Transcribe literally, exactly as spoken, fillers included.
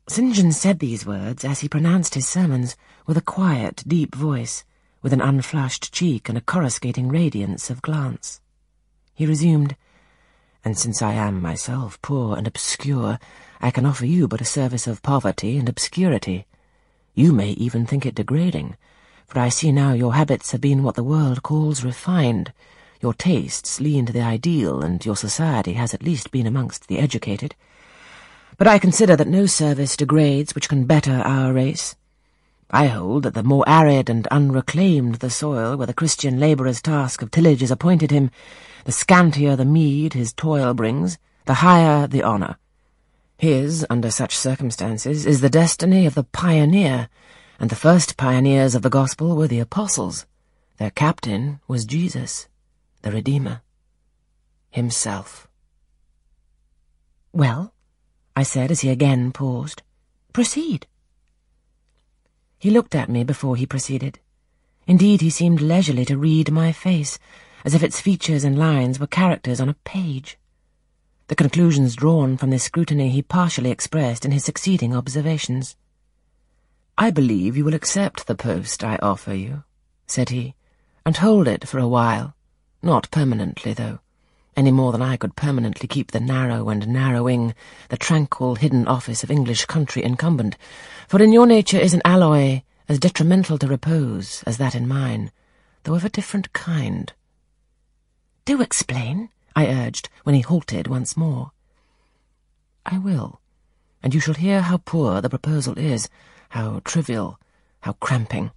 St. John said these words as he pronounced his sermons, with a quiet, deep voice, with an unflushed cheek and a coruscating radiance of glance. He resumed, "And since I am myself poor and obscure, I can offer you but a service of poverty and obscurity. You may even think it degrading, for I see now your habits have been what the world calls refined. Your tastes lean to the ideal, and your society has at least been amongst the educated. But I consider that no service degrades which can better our race. I hold that the more arid and unreclaimed the soil where the Christian labourer's task of tillage is appointed him, the scantier the meed his toil brings, the higher the honour. His, under such circumstances, is the destiny of the pioneer, and the first pioneers of the gospel were the apostles. Their captain was Jesus, the Redeemer, himself." "Well?" I said as he again paused. "Proceed." He looked at me before he proceeded. Indeed, he seemed leisurely to read my face, as if its features and lines were characters on a page. The conclusions drawn from this scrutiny he partially expressed in his succeeding observations. "I believe you will accept the post I offer you," said he, "and hold it for a while, not permanently, though, any more than I could permanently keep the narrow and narrowing, the tranquil hidden office of English country incumbent, for in your nature is an alloy as detrimental to repose as that in mine, though of a different kind." "Do explain," I urged, when he halted once more. "I will, and you shall hear how poor the proposal is, how trivial, how cramping.